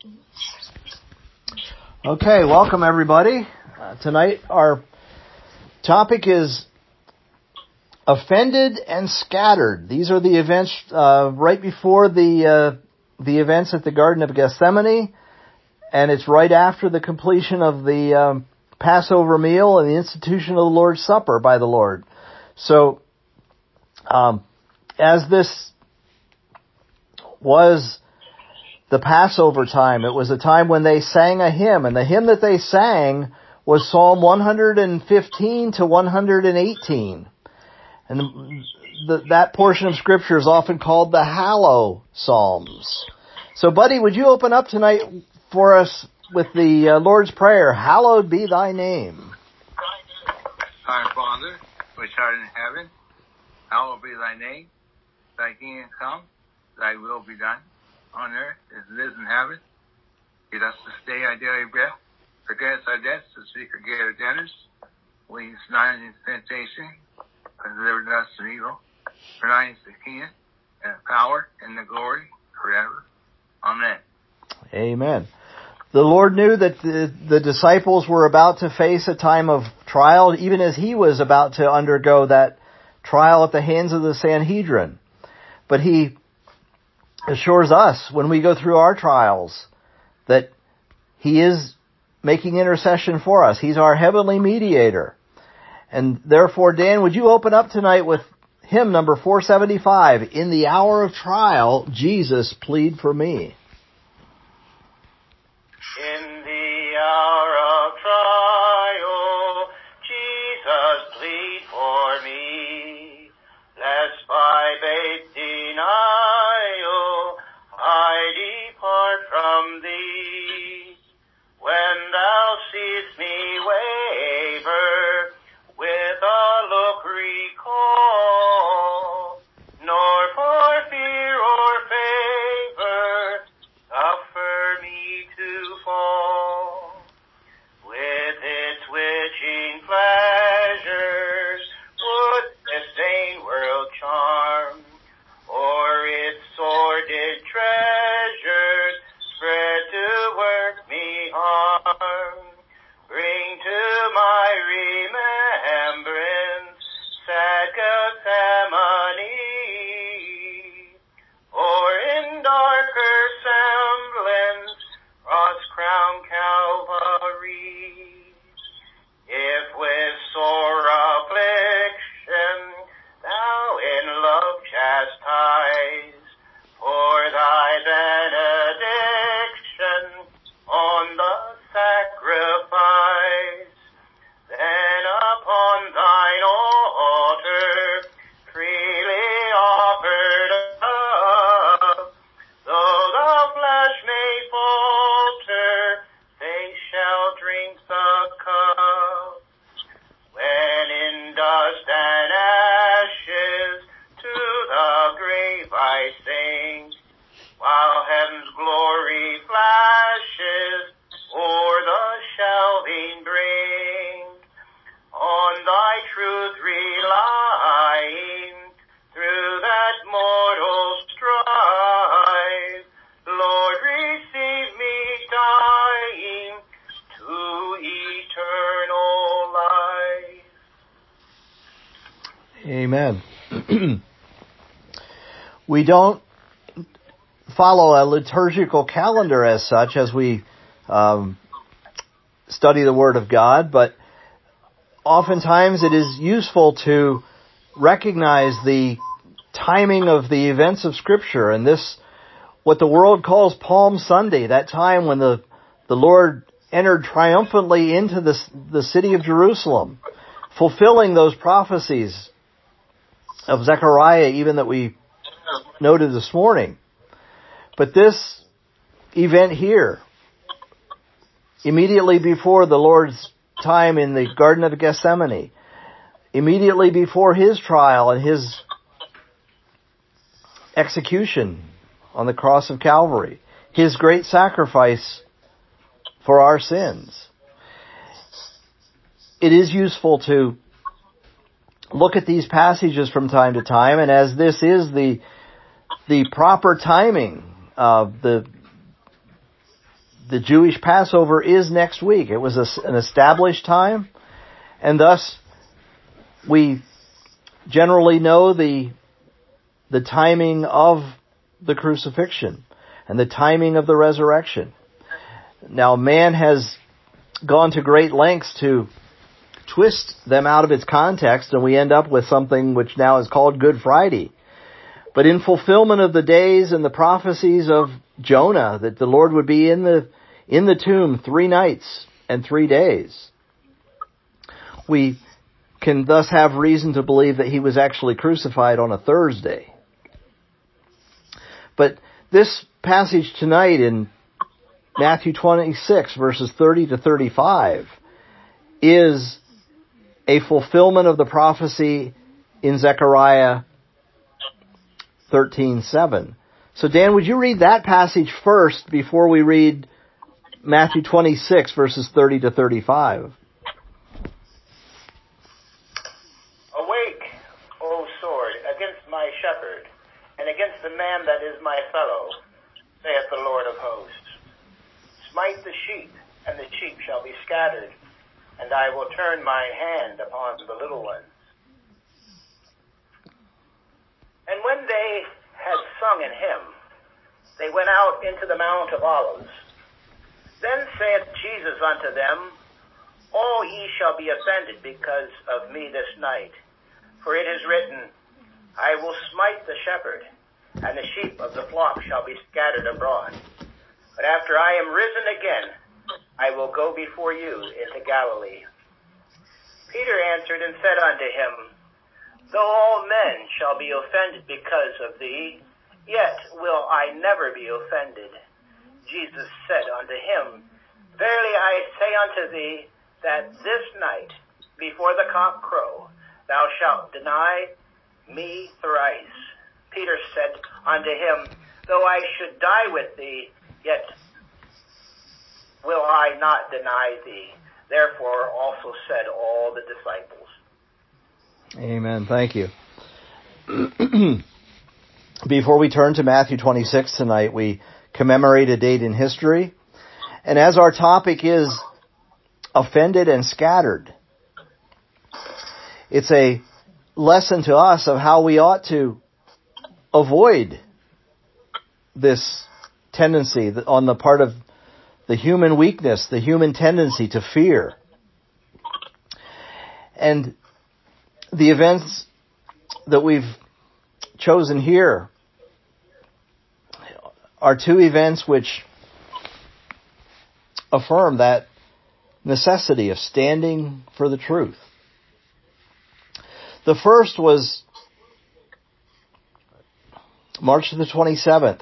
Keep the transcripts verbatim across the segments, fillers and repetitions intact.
Okay, welcome everybody. Uh, tonight our topic is offended and scattered. These are the events uh, right before the uh, the events at the Garden of Gethsemane, and it's right after the completion of the um, Passover meal and the institution of the Lord's Supper by the Lord. So, um, as this was the Passover time, it was a time when they sang a hymn, and the hymn that they sang was Psalm one fifteen to one eighteen. And the, that portion of Scripture is often called the Hallow Psalms. So, Buddy, would you open up tonight for us with the uh, Lord's Prayer, Hallowed be thy name. Our Father, which art in heaven, hallowed be thy name. Thy kingdom come, thy will be done, on earth as it is in heaven. Give us this day our daily bread. Forgive us our debts as we forgive our debtors. Lead us not into temptation, but deliver us from evil. For thine is the kingdom, and the power, and the glory, forever. Amen. Amen. The Lord knew that the, the disciples were about to face a time of trial, even as He was about to undergo that trial at the hands of the Sanhedrin. But He assures us when we go through our trials that He is making intercession for us. He's our heavenly mediator. And therefore, Dan, would you open up tonight with hymn number four seventy-five, In the Hour of Trial, Jesus, Plead for Me. In the hour of trial, Jesus, plead for me, lest by base denial I depart from thee. When thou seest me waver, with a look recall, nor for fear or favor suffer me to fall. With its witching pleasures would this vain world charm, or its sordid treasures spread to work me harm. Bring to my remembrance sad Gethsemane, or in darker semblance cross-crowned Calvary. If with sore affliction thou in love chastise, for thy benediction on the sacrifice, then upon thine altar freely offered up, though the flesh may falter, they shall drink the cup. When in dust and ashes to the grave I sink, while heaven's glory flashes o'er the shelving brink, on thy truth relying through that mortal strife, Lord, receive me dying to eternal life. Amen. We don't follow a liturgical calendar as such as we um, study the Word of God, but oftentimes it is useful to recognize the timing of the events of Scripture, and this, what the world calls Palm Sunday, that time when the, the Lord entered triumphantly into the, the city of Jerusalem, fulfilling those prophecies of Zechariah even that we noted this morning. But this event here, immediately before the Lord's time in the Garden of Gethsemane, immediately before His trial and His execution on the cross of Calvary, His great sacrifice for our sins. It is useful to look at these passages from time to time, and as this is the the proper timing of the the Jewish Passover is next week. It was a, an established time, and thus we generally know the the timing of the crucifixion and the timing of the resurrection. Now, man has gone to great lengths to twist them out of its context, and we end up with something which now is called Good Friday. But in fulfillment of the days and the prophecies of Jonah, that the Lord would be in the in the tomb three nights and three days, we can thus have reason to believe that he was actually crucified on a Thursday. But this passage tonight in Matthew twenty-six, verses thirty to thirty-five, is a fulfillment of the prophecy in Zechariah thirteen seven. So Dan, would you read that passage first before we read Matthew twenty-six, verses thirty to thirty-five? Awake, O sword, against my shepherd, and against the man that is my fellow, saith the Lord of hosts. Smite the sheep, and the sheep shall be scattered, and I will turn mine hand upon the little ones. And when they had sung an hymn, they went out into the Mount of Olives. Then saith Jesus unto them, All ye shall be offended because of me this night. For it is written, I will smite the shepherd, and the sheep of the flock shall be scattered abroad. But after I am risen again, I will go before you into Galilee. Peter answered and said unto him, Though all men shall be offended because of thee, yet will I never be offended. Jesus said unto him, Verily I say unto thee, that this night, before the cock crow, thou shalt deny me thrice. Peter said unto him, Though I should die with thee, yet will I not deny thee. Therefore also said all the disciples. Amen. Thank you. Before we turn to Matthew twenty-six tonight, we commemorate a date in history. And as our topic is offended and scattered, it's a lesson to us of how we ought to avoid this tendency on the part of the human weakness, the human tendency to fear. And the events that we've chosen here are two events which affirm that necessity of standing for the truth. The first was March the twenty-seventh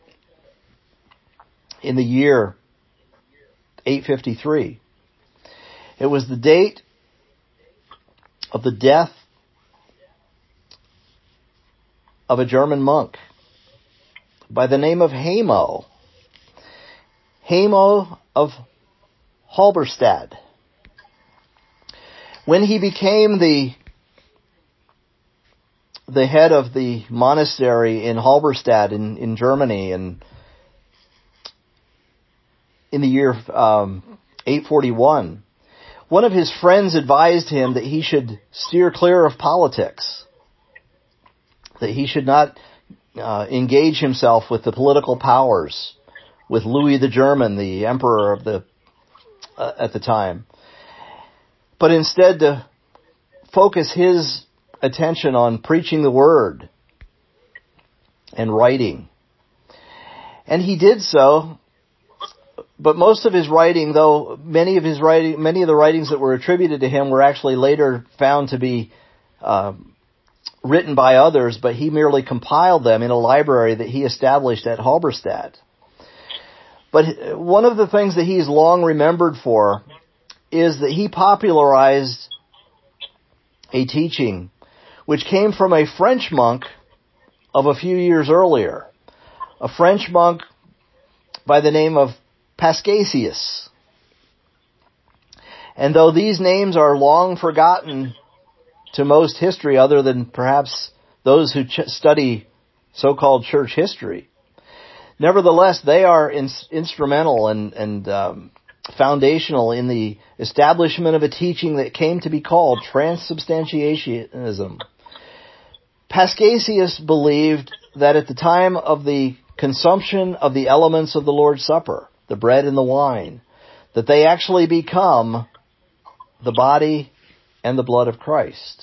in the year eight fifty-three. It was the date of the death of a German monk by the name of Hamo. Hamo of Halberstadt. When he became the the head of the monastery in Halberstadt in, in Germany and in the year um, eight forty-one, one of his friends advised him that he should steer clear of politics, that he should not uh, engage himself with the political powers, with Louis the German, the emperor of the uh, at the time, but instead to focus his attention on preaching the word and writing. And he did so. But most of his writing, though many of his writing, many of the writings that were attributed to him were actually later found to be uh, written by others, but he merely compiled them in a library that he established at Halberstadt. But one of the things that he's long remembered for is that he popularized a teaching which came from a French monk of a few years earlier, a French monk by the name of Paschasius. And though these names are long forgotten to most history, other than perhaps those who ch- study so-called church history, Nevertheless, they are in, instrumental and, and um, foundational in the establishment of a teaching that came to be called transubstantiationism. Paschasius believed that at the time of the consumption of the elements of the Lord's Supper, the bread and the wine, that they actually become the body and the blood of Christ.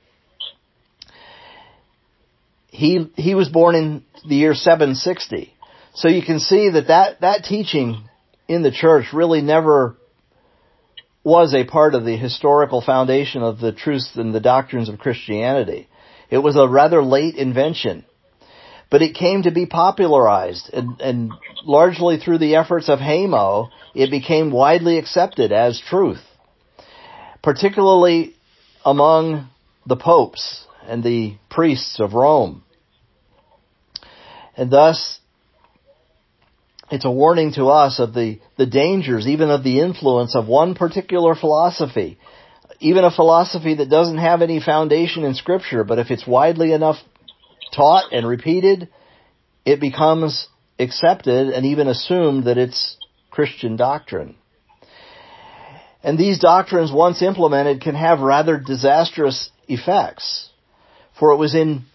He, he was born in the year seven sixty. So you can see that, that that teaching in the church really never was a part of the historical foundation of the truths and the doctrines of Christianity. It was a rather late invention. But it came to be popularized, and, and largely through the efforts of Hamo, it became widely accepted as truth, particularly among the popes and the priests of Rome. And thus, it's a warning to us of the, the dangers, even of the influence of one particular philosophy, even a philosophy that doesn't have any foundation in Scripture, but if it's widely enough taught and repeated, it becomes accepted and even assumed that it's Christian doctrine. And these doctrines, once implemented, can have rather disastrous effects. For it was in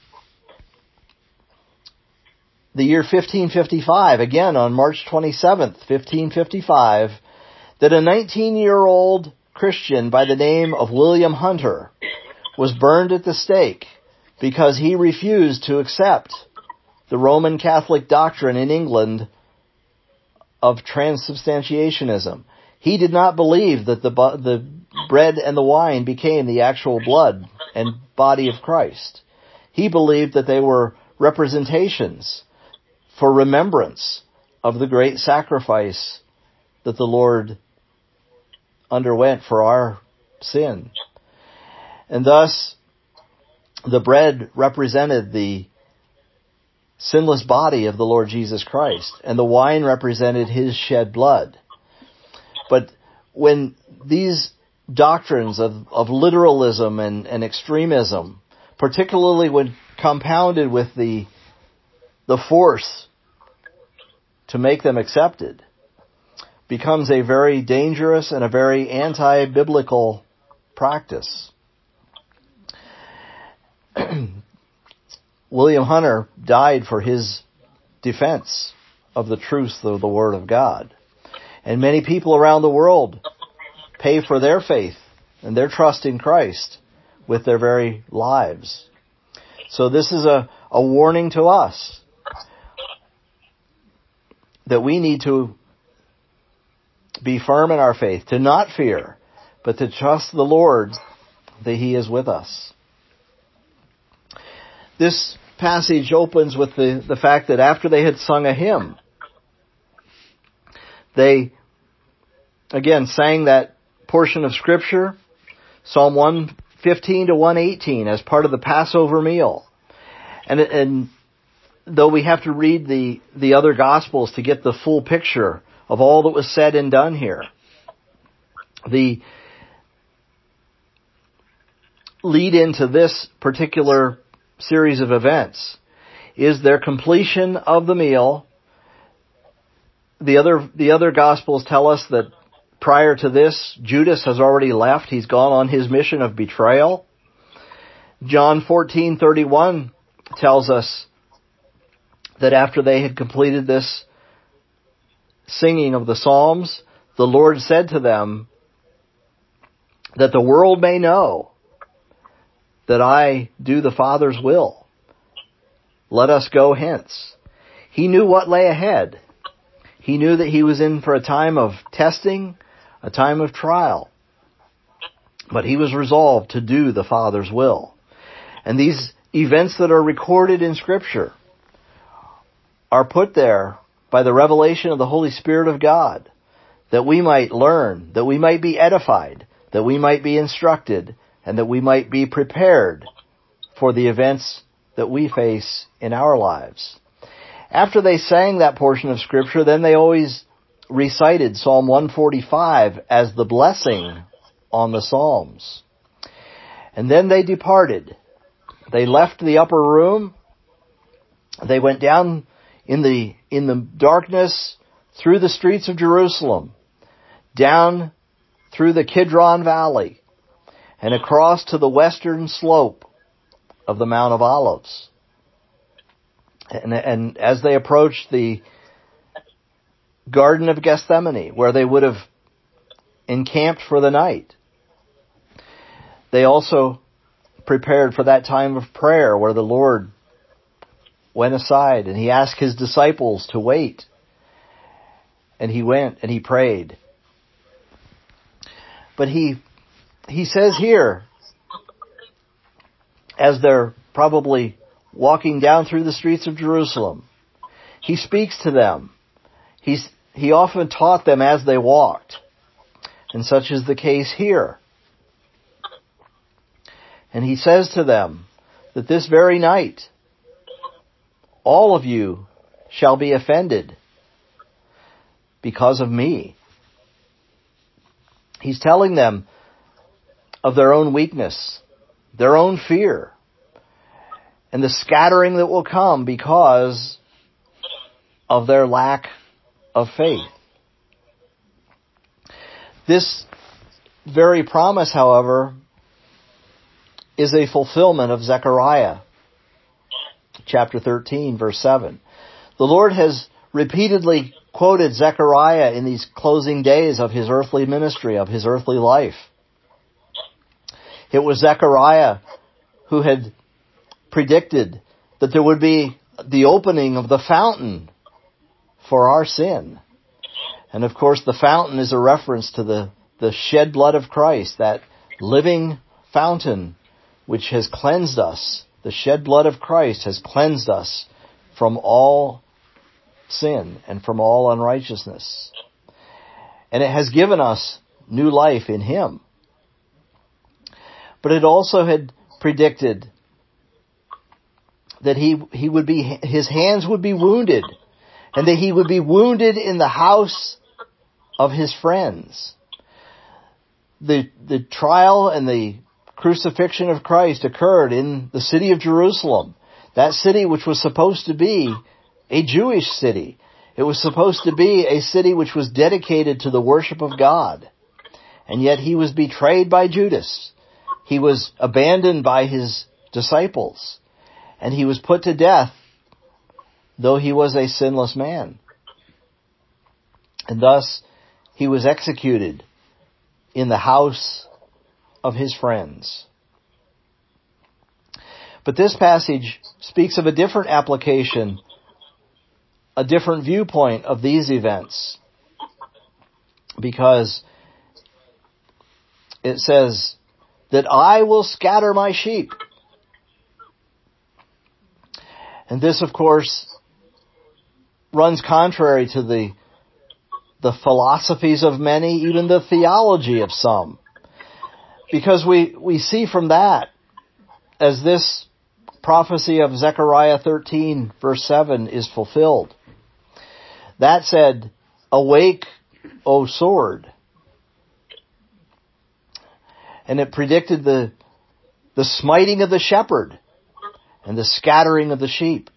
the year fifteen fifty-five, again on March twenty-seventh, fifteen fifty-five, that a nineteen-year-old Christian by the name of William Hunter was burned at the stake because he refused to accept the Roman Catholic doctrine in England of transubstantiationism. He did not believe that the the bread and the wine became the actual blood and body of Christ. He believed that they were representations for remembrance of the great sacrifice that the Lord underwent for our sin. And thus, the bread represented the sinless body of the Lord Jesus Christ, and the wine represented His shed blood. But when these doctrines of, of literalism and, and extremism, particularly when compounded with the, the force to make them accepted, becomes a very dangerous and a very anti-biblical practice. William Hunter died for his defense of the truth of the Word of God. And many people around the world pay for their faith and their trust in Christ with their very lives. So this is a, a warning to us that we need to be firm in our faith, to not fear, but to trust the Lord that He is with us. This passage opens with the, the fact that after they had sung a hymn, they, again, sang that portion of Scripture, Psalm one fifteen to one eighteen, as part of the Passover meal. And, and though we have to read the, the other Gospels to get the full picture of all that was said and done here, the lead into this particular series of events is their completion of the meal. The other, the other Gospels tell us that prior to this, Judas has already left. He's gone on his mission of betrayal. John fourteen thirty-one tells us that after they had completed this singing of the Psalms, the Lord said to them, that the world may know that I do the Father's will. Let us go hence. He knew what lay ahead. He knew that he was in for a time of testing, a time of trial. But he was resolved to do the Father's will. And these events that are recorded in Scripture are put there by the revelation of the Holy Spirit of God, that we might learn, that we might be edified, that we might be instructed, and that we might be prepared for the events that we face in our lives. After they sang that portion of Scripture, then they always recited Psalm one forty-five as the blessing on the Psalms. And then they departed. They left the upper room. They went down in the, in the darkness through the streets of Jerusalem, down through the Kidron Valley, and across to the western slope of the Mount of Olives. And, and as they approached the Garden of Gethsemane, where they would have encamped for the night, they also prepared for that time of prayer where the Lord went aside and he asked his disciples to wait. And he went and he prayed. But he, he says here, as they're probably walking down through the streets of Jerusalem, he speaks to them. He's, he often taught them as they walked. And such is the case here. And he says to them that this very night, all of you shall be offended because of me. He's telling them of their own weakness, their own fear, and the scattering that will come because of their lack of faith. This very promise, however, is a fulfillment of Zechariah chapter thirteen, verse seven. The Lord has repeatedly quoted Zechariah in these closing days of his earthly ministry, of his earthly life. It was Zechariah who had predicted that there would be the opening of the fountain for our sin. And of course, the fountain is a reference to the, the shed blood of Christ, that living fountain which has cleansed us. The shed blood of Christ has cleansed us from all sin and from all unrighteousness. And it has given us new life in Him. But it also had predicted that he, he would be, his hands would be wounded, and that he would be wounded in the house of his friends. The, the trial and the crucifixion of Christ occurred in the city of Jerusalem, that city which was supposed to be a Jewish city. It was supposed to be a city which was dedicated to the worship of God. And yet he was betrayed by Judas. He was abandoned by his disciples. And he was put to death, though he was a sinless man. And thus he was executed in the house of his friends. But this passage speaks of a different application, a different viewpoint of these events. Because it says that I will scatter my sheep. And this, of course, runs contrary to the, the philosophies of many, even the theology of some. Because we, we see from that, as this prophecy of Zechariah thirteen, verse seven, is fulfilled. That said, awake, O sword. And it predicted the, the smiting of the shepherd and the scattering of the sheep.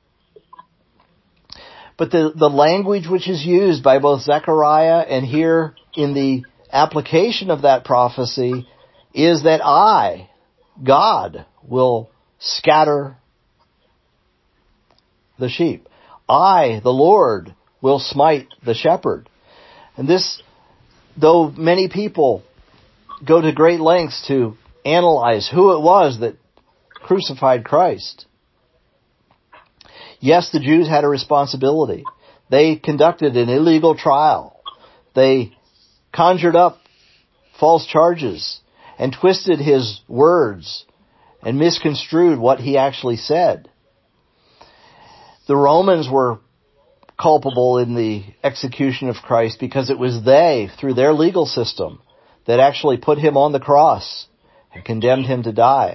But the, the language which is used by both Zechariah and here in the application of that prophecy is that I, God, will scatter the sheep. I, the Lord, will smite the shepherd. And this, though many people go to great lengths to analyze who it was that crucified Christ. Yes, the Jews had a responsibility. They conducted an illegal trial. They conjured up false charges and twisted his words and misconstrued what he actually said. The Romans were culpable in the execution of Christ because it was they, through their legal system, that actually put him on the cross and condemned him to die.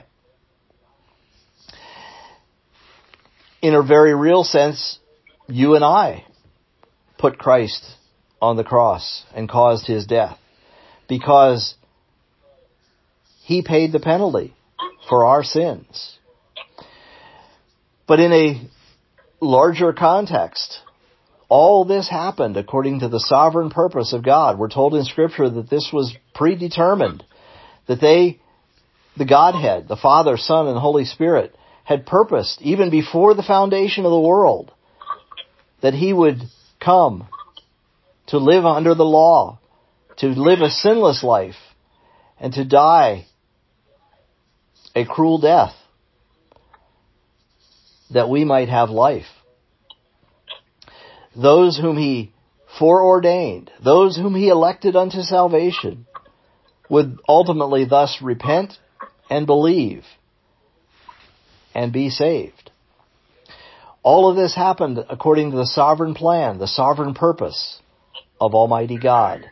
In a very real sense, you and I put Christ on the cross and caused his death because he paid the penalty for our sins. But in a larger context, all this happened according to the sovereign purpose of God. We're told in Scripture that this was predetermined, that they, the Godhead, the Father, Son, and Holy Spirit, had purposed, even before the foundation of the world, that He would come to live under the law, to live a sinless life, and to die a cruel death, that we might have life. Those whom He foreordained, those whom He elected unto salvation, would ultimately thus repent and believe and be saved. All of this happened according to the sovereign plan, the sovereign purpose of Almighty God.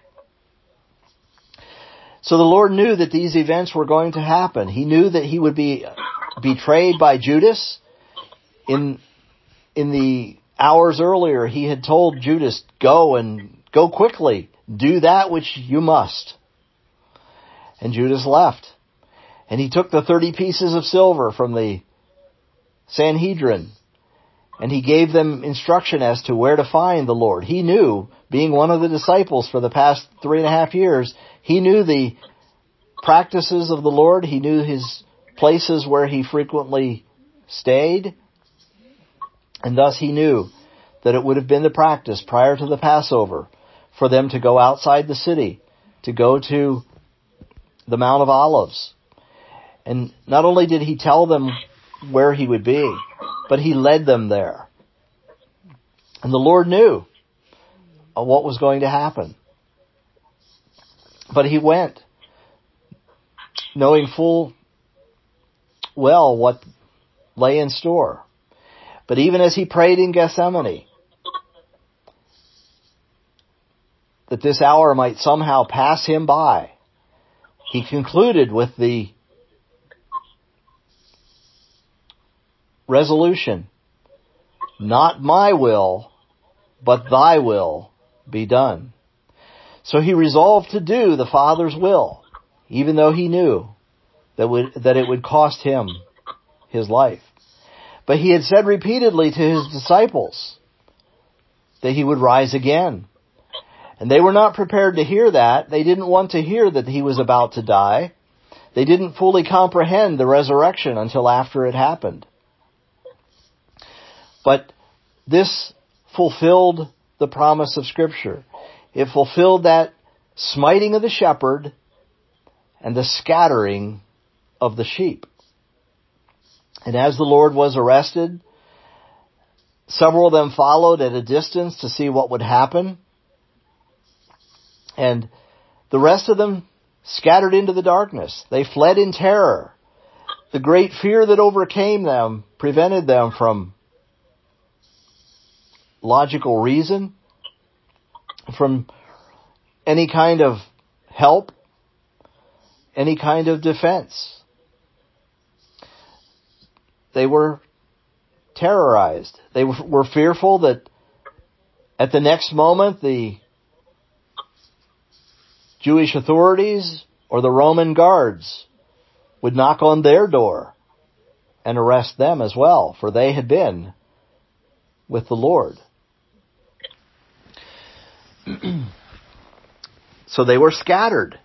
So the Lord knew that these events were going to happen. He knew that He would be betrayed by Judas. In, in the hours earlier, He had told Judas, go and go quickly, do that which you must. And Judas left. And he took the thirty pieces of silver from the Sanhedrin, and he gave them instruction as to where to find the Lord. He knew, being one of the disciples for the past three and a half years, he knew the practices of the Lord. He knew His places where He frequently stayed. And thus He knew that it would have been the practice prior to the Passover for them to go outside the city, to go to the Mount of Olives. And not only did He tell them where He would be, but He led them there. And the Lord knew what was going to happen. But He went, knowing full well what lay in store. But even as He prayed in Gethsemane, that this hour might somehow pass Him by, He concluded with the resolution, not my will, but Thy will be done. So He resolved to do the Father's will, even though He knew that would, that it would cost Him His life. But He had said repeatedly to His disciples that He would rise again. And they were not prepared to hear that. They didn't want to hear that He was about to die. They didn't fully comprehend the resurrection until after it happened. But this fulfilled the promise of Scripture. It fulfilled that smiting of the shepherd and the scattering of the sheep. And as the Lord was arrested, several of them followed at a distance to see what would happen. And the rest of them scattered into the darkness. They fled in terror. The great fear that overcame them prevented them from logical reason, from any kind of help, any kind of defense. They were terrorized. They were fearful that at the next moment the Jewish authorities or the Roman guards would knock on their door and arrest them as well, for they had been with the Lord. So they were scattered.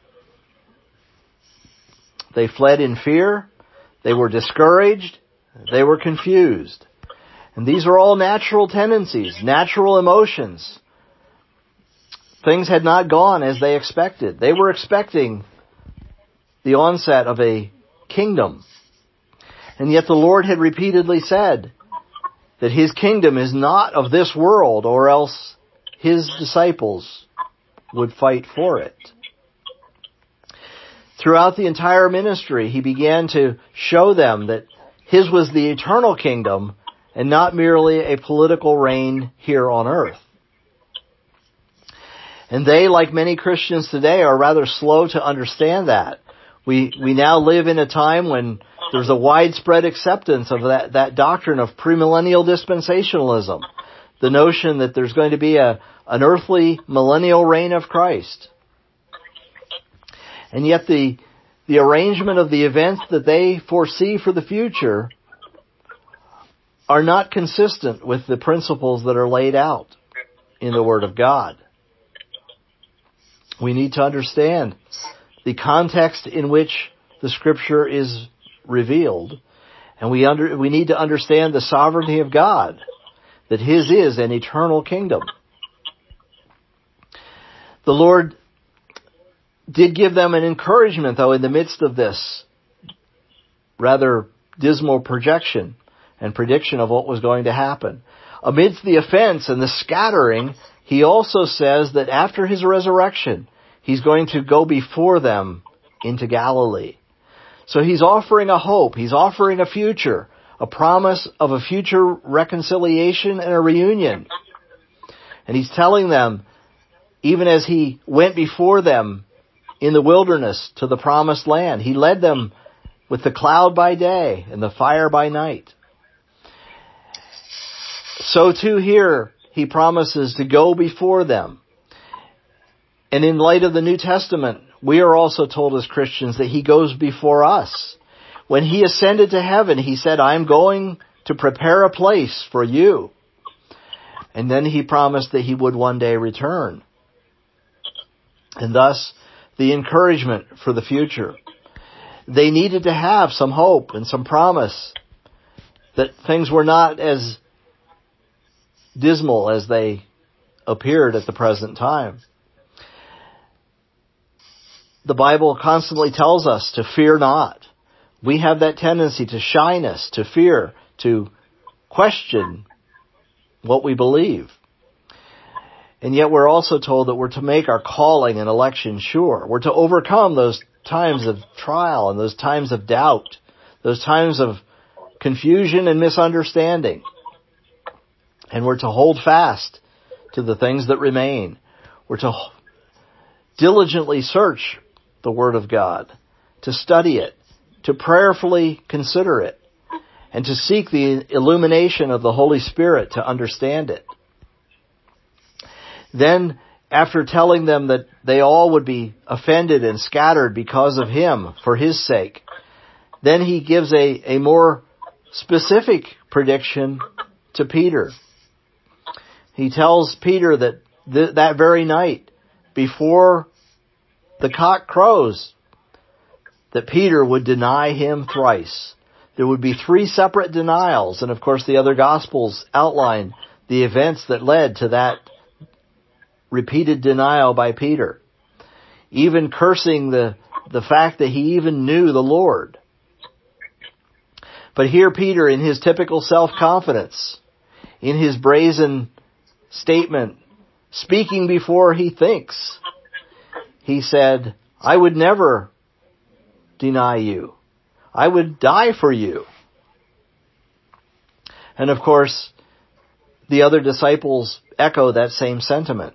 They fled in fear. They were discouraged. They were confused. And these are all natural tendencies, natural emotions. Things had not gone as they expected. They were expecting the onset of a kingdom. And yet the Lord had repeatedly said that His kingdom is not of this world, or else His disciples would fight for it. Throughout the entire ministry, He began to show them that His was the eternal kingdom and not merely a political reign here on earth. And they, like many Christians today, are rather slow to understand that. We we now live in a time when there's a widespread acceptance of that, that doctrine of premillennial dispensationalism. The notion that there's going to be a an earthly millennial reign of Christ. And yet the the arrangement of the events that they foresee for the future are not consistent with the principles that are laid out in the Word of God. We need to understand the context in which the Scripture is revealed, and we under, we need to understand the sovereignty of God, that His is an eternal kingdom. The Lord did give them an encouragement, though, in the midst of this rather dismal projection and prediction of what was going to happen. Amidst the offense and the scattering, He also says that after His resurrection, He's going to go before them into Galilee. So He's offering a hope. He's offering a future, a promise of a future reconciliation and a reunion. And He's telling them, even as He went before them in the wilderness to the promised land, He led them with the cloud by day and the fire by night. So too here, He promises to go before them. And in light of the New Testament, we are also told as Christians that He goes before us. When He ascended to heaven, He said, "I am going to prepare a place for you." And then He promised that He would one day return. And thus, the encouragement for the future. They needed to have some hope and some promise that things were not as dismal as they appeared at the present time. The Bible constantly tells us to fear not. We have that tendency to shyness, to fear, to question what we believe. And yet we're also told that we're to make our calling and election sure. We're to overcome those times of trial and those times of doubt, those times of confusion and misunderstanding. And we're to hold fast to the things that remain. We're to diligently search the Word of God, to study it, to prayerfully consider it, and to seek the illumination of the Holy Spirit to understand it. Then, after telling them that they all would be offended and scattered because of Him, for His sake, then He gives a, a more specific prediction to Peter. He tells Peter that th- that very night, before the cock crows, that Peter would deny Him thrice. There would be three separate denials, and of course the other Gospels outline the events that led to that repeated denial by Peter, even cursing the, the fact that he even knew the Lord. But here Peter, in his typical self-confidence, in his brazen statement, speaking before he thinks, he said, "I would never deny you. I would die for you." And of course, the other disciples echo that same sentiment.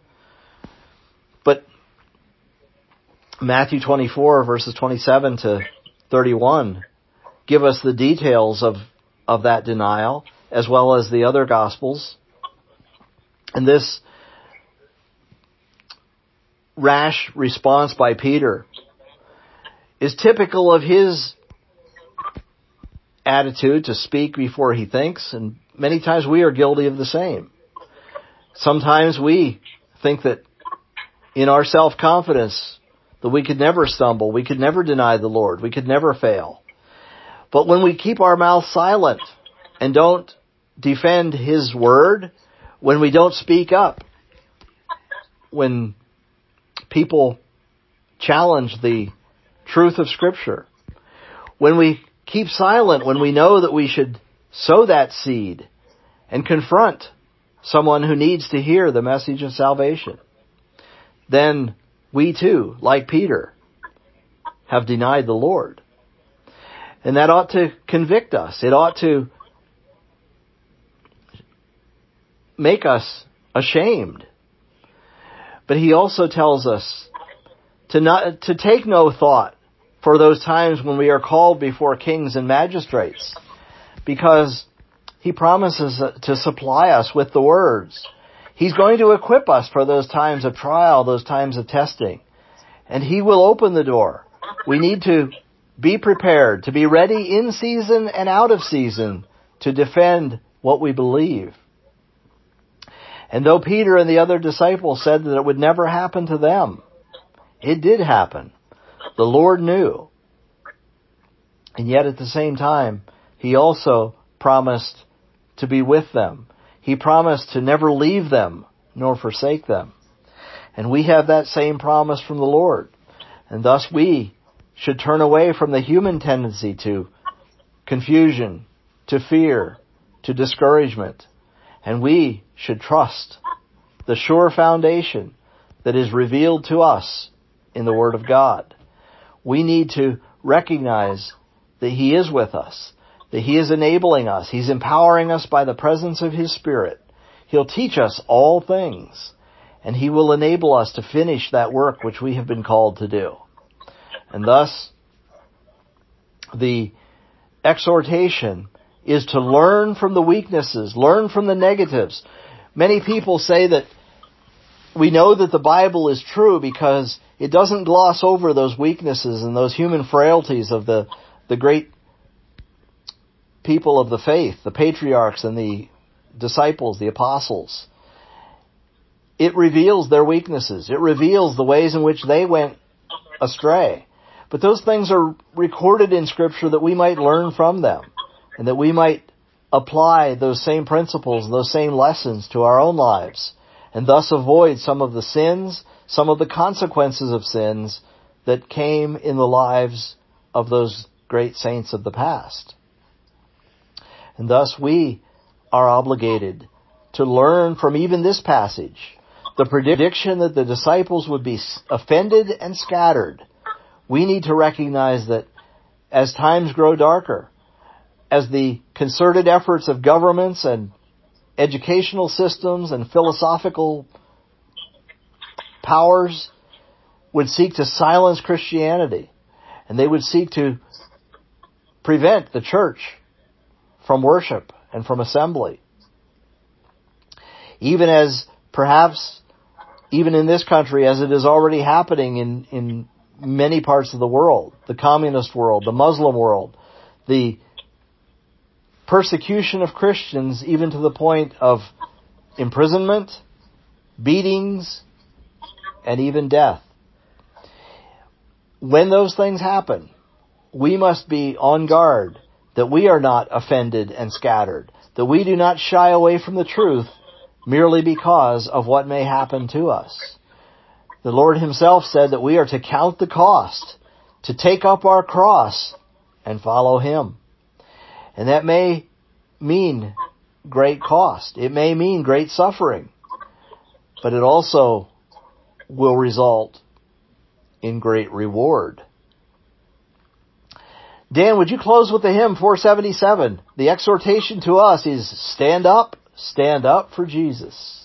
But Matthew twenty-four, verses twenty-seven to thirty-one, give us the details of, of that denial, as well as the other Gospels. And this rash response by Peter is typical of his attitude to speak before he thinks, and many times we are guilty of the same. Sometimes we think that in our self-confidence that we could never stumble, we could never deny the Lord, we could never fail. But when we keep our mouth silent and don't defend His word, when we don't speak up, when people challenge the truth of Scripture, when we keep silent, when we know that we should sow that seed and confront someone who needs to hear the message of salvation, then we too, like Peter, have denied the Lord. And that ought to convict us. It ought to make us ashamed. But He also tells us to not to take no thought for those times when we are called before kings and magistrates, because He promises to supply us with the words. He's going to equip us for those times of trial, those times of testing, and He will open the door. We need to be prepared, to be ready in season and out of season to defend what we believe. And though Peter and the other disciples said that it would never happen to them, it did happen. The Lord knew. And yet at the same time, He also promised to be with them. He promised to never leave them nor forsake them. And we have that same promise from the Lord. And thus we should turn away from the human tendency to confusion, to fear, to discouragement. And we should trust the sure foundation that is revealed to us in the Word of God. We need to recognize that He is with us, that He is enabling us. He's empowering us by the presence of His Spirit. He'll teach us all things, and He will enable us to finish that work which we have been called to do. And thus, the exhortation is to learn from the weaknesses, learn from the negatives. Many people say that we know that the Bible is true because it doesn't gloss over those weaknesses and those human frailties of the, the great people of the faith, the patriarchs and the disciples, the apostles. It reveals their weaknesses. It reveals the ways in which they went astray. But those things are recorded in Scripture that we might learn from them and that we might apply those same principles, those same lessons to our own lives, and thus avoid some of the sins, some of the consequences of sins that came in the lives of those great saints of the past. And thus we are obligated to learn from even this passage the prediction that the disciples would be offended and scattered. We need to recognize that as times grow darker, as the concerted efforts of governments and educational systems and philosophical powers would seek to silence Christianity, and they would seek to prevent the church from worship and from assembly. Even as perhaps, even in this country, as it is already happening in, in many parts of the world, the communist world, the Muslim world, the persecution of Christians even to the point of imprisonment, beatings, and even death. When those things happen, we must be on guard that we are not offended and scattered, that we do not shy away from the truth merely because of what may happen to us. The Lord Himself said that we are to count the cost, to take up our cross and follow Him. And that may mean great cost. It may mean great suffering. But it also will result in great reward. Dan, would you close with the hymn four seventy-seven? The exhortation to us is stand up, stand up for Jesus.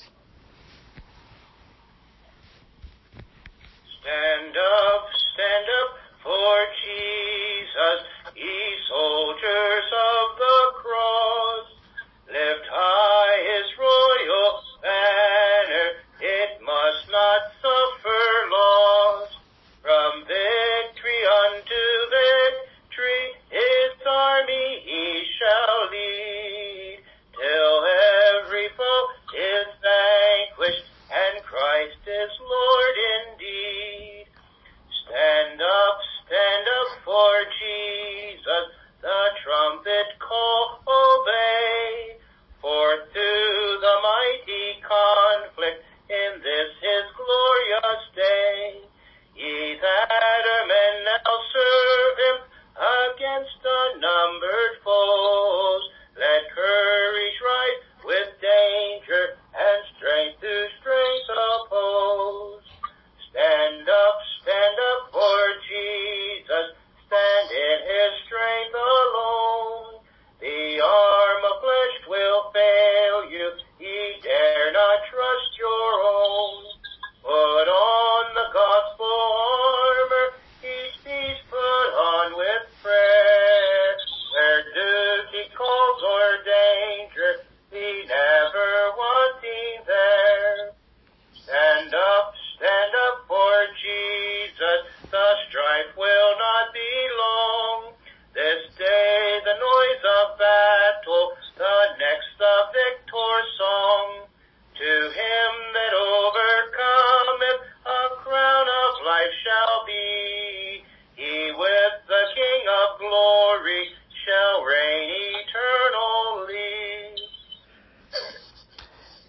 Stand up, stand up for Jesus, ye soldiers of the cross. Lift high His royal banner, it must not suffer loss. From victory unto victory, His army He shall lead, till every foe is vanquished, and Christ is Lord indeed. Stand up, stand up for Jesus, the trumpet call obey. Forth to the mighty conflict in this His glorious day. Ye that are men now serve Him against unnumbered foes. Let courage rise with danger and strength to strength oppose. Stand up, stand up for Jesus, stand in His strength alone. The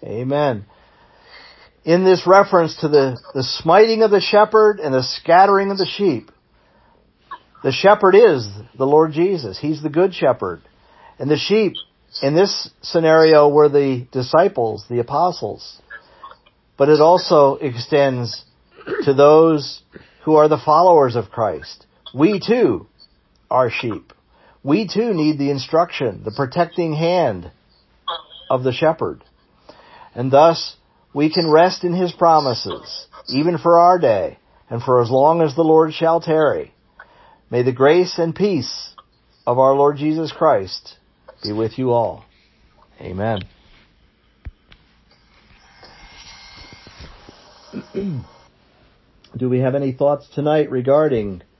Amen. In this reference to the, the smiting of the shepherd and the scattering of the sheep, the shepherd is the Lord Jesus. He's the good shepherd. And the sheep in this scenario were the disciples, the apostles. But it also extends to those who are the followers of Christ. We too are sheep. We too need the instruction, the protecting hand of the shepherd. And thus, we can rest in His promises, even for our day, and for as long as the Lord shall tarry. May the grace and peace of our Lord Jesus Christ be with you all. Amen. Do we have any thoughts tonight regarding